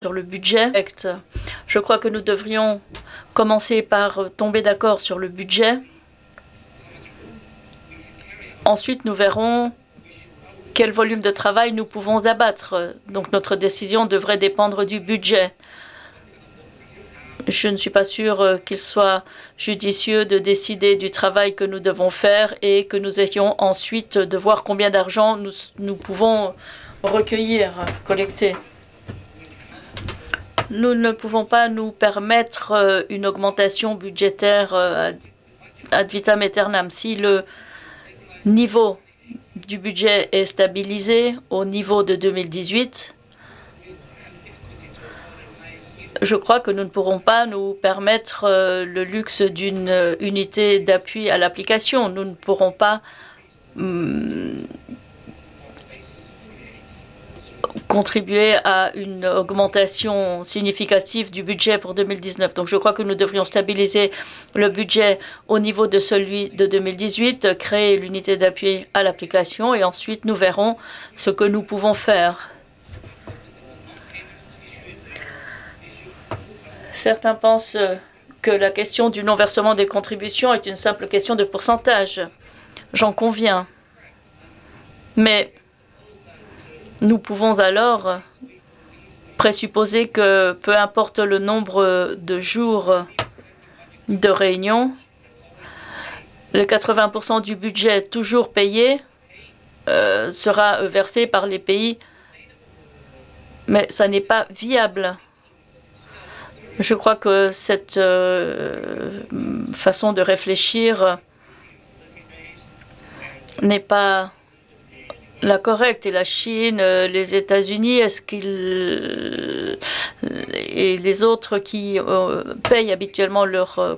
sur le budget. Je crois que nous devrions commencer par tomber d'accord sur le budget. Ensuite, nous verrons quel volume de travail nous pouvons abattre. Donc notre décision devrait dépendre du budget. Je ne suis pas sûre qu'il soit judicieux de décider du travail que nous devons faire et que nous ayons ensuite de voir combien d'argent nous pouvons recueillir, collecter. Nous ne pouvons pas nous permettre une augmentation budgétaire ad vitam aeternam. Si le niveau du budget est stabilisé au niveau de 2018, je crois que nous ne pourrons pas nous permettre le luxe d'une unité d'appui à l'application. Nous ne pourrons pas contribuer à une augmentation significative du budget pour 2019. Donc je crois que nous devrions stabiliser le budget au niveau de celui de 2018, créer l'unité d'appui à l'application et ensuite nous verrons ce que nous pouvons faire. Certains pensent que la question du non-versement des contributions est une simple question de pourcentage. J'en conviens. Mais nous pouvons alors présupposer que peu importe le nombre de jours de réunion, les 80% du budget toujours payé sera versé par les pays. Mais ça n'est pas viable. Je crois que cette façon de réfléchir n'est pas la correcte. Et la Chine, les États-Unis, et les autres qui payent habituellement leurs